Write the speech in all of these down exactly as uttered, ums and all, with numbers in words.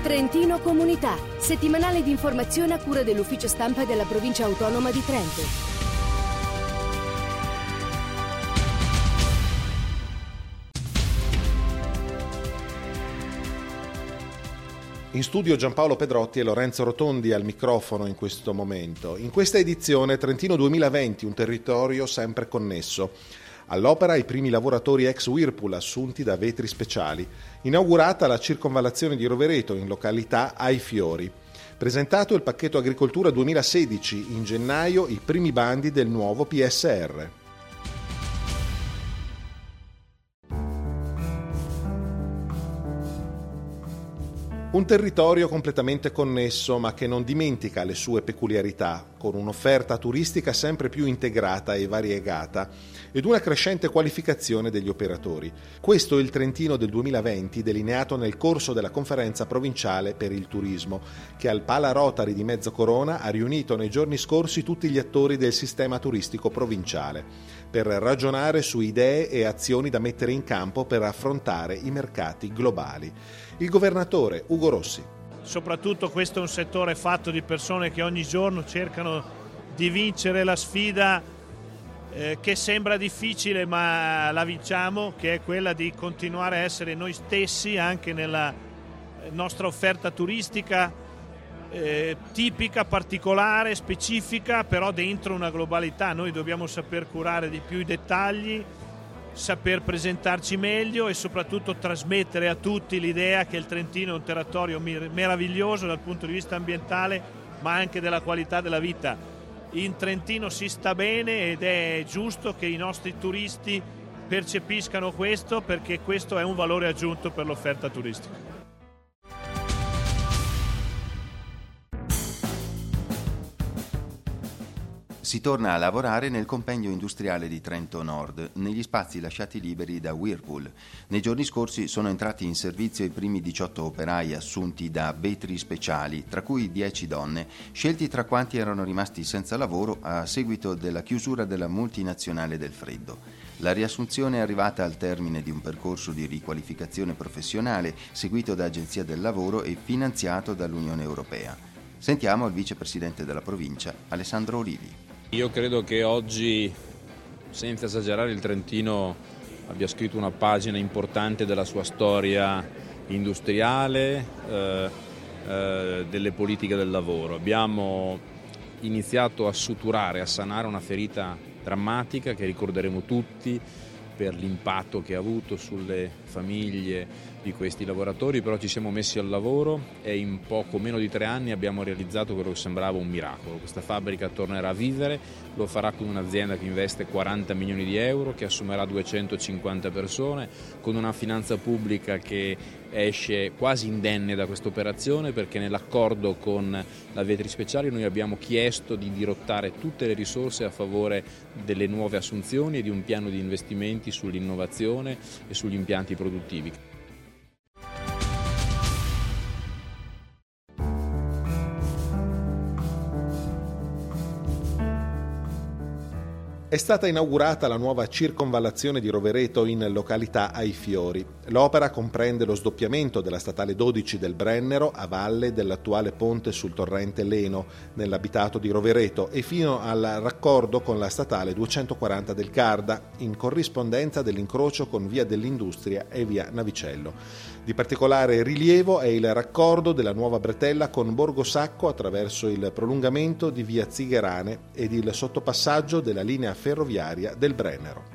Trentino Comunità, settimanale di informazione a cura dell'Ufficio Stampa della Provincia Autonoma di Trento. In studio Giampaolo Pedrotti e Lorenzo Rotondi al microfono in questo momento. In questa edizione Trentino duemilaventi, un territorio sempre connesso. All'opera i primi lavoratori ex Whirlpool assunti da Vetri Speciali. Inaugurata la circonvallazione di Rovereto in località Ai Fiori. Presentato il pacchetto agricoltura duemilasedici, in gennaio i primi bandi del nuovo P S R. Un territorio completamente connesso ma che non dimentica le sue peculiarità, con un'offerta turistica sempre più integrata e variegata ed una crescente qualificazione degli operatori. Questo è il Trentino del duemilaventi, delineato nel corso della conferenza provinciale per il turismo, che al Pala Rotary di Mezzocorona ha riunito nei giorni scorsi tutti gli attori del sistema turistico provinciale, per ragionare su idee e azioni da mettere in campo per affrontare i mercati globali. Il governatore Ugo Rossi. Soprattutto questo è un settore fatto di persone che ogni giorno cercano di vincere la sfida eh, che sembra difficile ma la vinciamo, che è quella di continuare a essere noi stessi anche nella nostra offerta turistica eh, tipica, particolare, specifica, però dentro una globalità. Noi dobbiamo saper curare di più i dettagli, saper presentarci meglio e soprattutto trasmettere a tutti l'idea che il Trentino è un territorio meraviglioso dal punto di vista ambientale ma anche della qualità della vita. In Trentino si sta bene ed è giusto che i nostri turisti percepiscano questo, perché questo è un valore aggiunto per l'offerta turistica. Si torna a lavorare nel compendio industriale di Trento Nord, negli spazi lasciati liberi da Whirlpool. Nei giorni scorsi sono entrati in servizio i primi diciotto operai assunti da Vetri Speciali, tra cui dieci donne, scelti tra quanti erano rimasti senza lavoro a seguito della chiusura della multinazionale del freddo. La riassunzione è arrivata al termine di un percorso di riqualificazione professionale seguito da Agenzia del Lavoro e finanziato dall'Unione Europea. Sentiamo il vicepresidente della provincia, Alessandro Olivi. Io credo che oggi, senza esagerare, il Trentino abbia scritto una pagina importante della sua storia industriale, eh, eh, delle politiche del lavoro. Abbiamo iniziato a suturare, a sanare una ferita drammatica che ricorderemo tutti per l'impatto che ha avuto sulle famiglie di questi lavoratori, però ci siamo messi al lavoro e in poco meno di tre anni abbiamo realizzato quello che sembrava un miracolo. Questa fabbrica tornerà a vivere, lo farà con un'azienda che investe quaranta milioni di euro, che assumerà duecentocinquanta persone, con una finanza pubblica che esce quasi indenne da questa operazione, perché nell'accordo con la Vetri Speciali noi abbiamo chiesto di dirottare tutte le risorse a favore delle nuove assunzioni e di un piano di investimenti sull'innovazione e sugli impianti produttivi. È stata inaugurata la nuova circonvallazione di Rovereto in località Ai Fiori. L'opera comprende lo sdoppiamento della statale dodici del Brennero a valle dell'attuale ponte sul torrente Leno nell'abitato di Rovereto e fino al raccordo con la statale duecentoquaranta del Garda, in corrispondenza dell'incrocio con via dell'Industria e via Navicello. Di particolare rilievo è il raccordo della nuova bretella con Borgo Sacco attraverso il prolungamento di via Zigherane ed il sottopassaggio della linea ferroviaria del Brennero.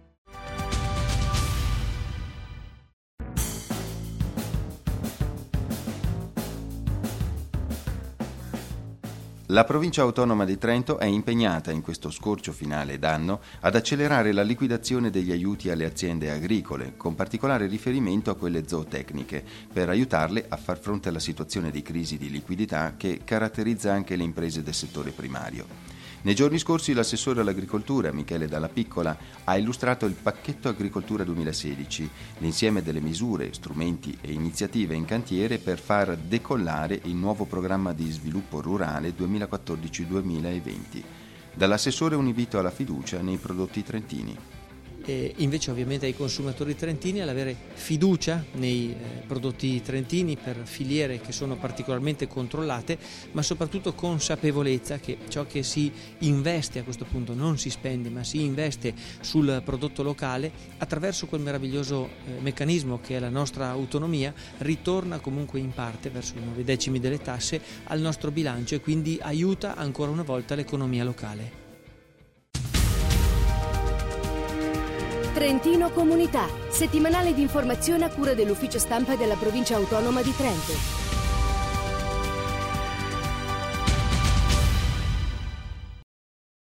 La provincia autonoma di Trento è impegnata in questo scorcio finale d'anno ad accelerare la liquidazione degli aiuti alle aziende agricole, con particolare riferimento a quelle zootecniche, per aiutarle a far fronte alla situazione di crisi di liquidità che caratterizza anche le imprese del settore primario. Nei giorni scorsi l'assessore all'agricoltura, Michele Dalla Piccola, ha illustrato il pacchetto agricoltura duemilasedici, l'insieme delle misure, strumenti e iniziative in cantiere per far decollare il nuovo programma di sviluppo rurale duemilaquattordici duemilaventi. Dall'assessore un invito alla fiducia nei prodotti trentini. e invece ovviamente ai consumatori trentini all'avere fiducia nei eh, prodotti trentini per filiere che sono particolarmente controllate, ma soprattutto consapevolezza che ciò che si investe a questo punto non si spende ma si investe sul prodotto locale, attraverso quel meraviglioso eh, meccanismo che è la nostra autonomia, ritorna comunque in parte verso i nove decimi delle tasse al nostro bilancio e quindi aiuta ancora una volta l'economia locale. Trentino Comunità, settimanale di informazione a cura dell'Ufficio Stampa della Provincia Autonoma di Trento.